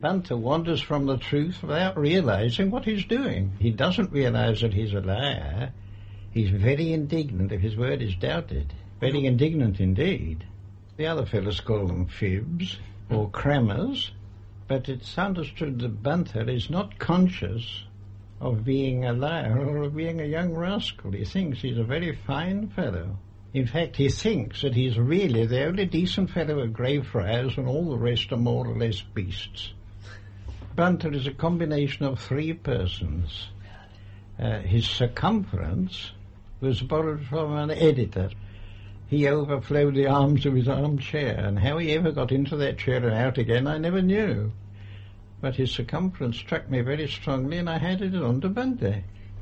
Bunter wanders from the truth without realising what he's doing. He doesn't realise that he's a liar. He's very indignant if his word is doubted. Very indignant indeed. The other fellows call them fibs or crammers, but it's understood that Bunter is not conscious of being a liar or of being a young rascal. He thinks he's a very fine fellow. In fact, he thinks that he's really the only decent fellow at Greyfriars and all the rest are more or less beasts. Bunter is a combination of three persons. His circumference was borrowed from an editor. He overflowed the arms of his armchair, and how he ever got into that chair and out again I never knew. But his circumference struck me very strongly, and I handed it on to Bunter.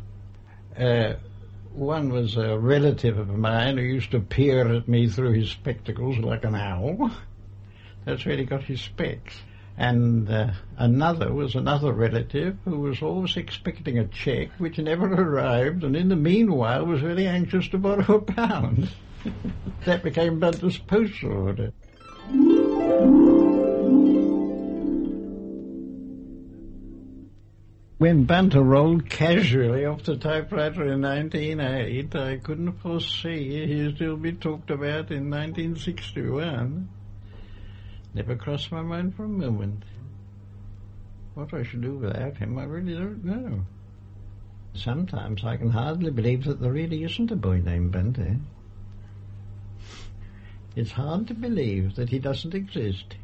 One was a relative of mine who used to peer at me through his spectacles like an owl. That's where he got his specs. And another was another relative who was always expecting a cheque which never arrived, and in the meanwhile was very anxious to borrow £1. That became Bunter's postal order. When Bunter rolled casually off the typewriter in 1908, I couldn't foresee he'd still be talked about in 1961. Never crossed my mind for a moment. What I should do without him, I really don't know. Sometimes I can hardly believe that there really isn't a boy named Bunter. It's hard to believe that he doesn't exist.